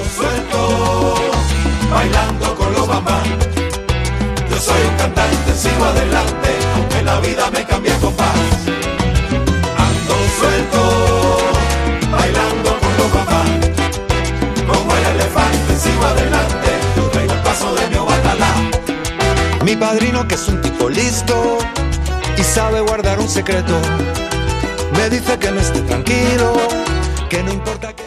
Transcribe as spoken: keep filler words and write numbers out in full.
suelto, bailando con los bambán. Yo soy un cantante, sigo adelante, aunque la vida me cambie a compás. Ando suelto, bailando con los bambán. Como el elefante, sigo adelante, yo traigo el paso de mi Obatalá. Mi padrino, que es un tipo listo y sabe guardar un secreto, me dice que no esté tranquilo, que no importa que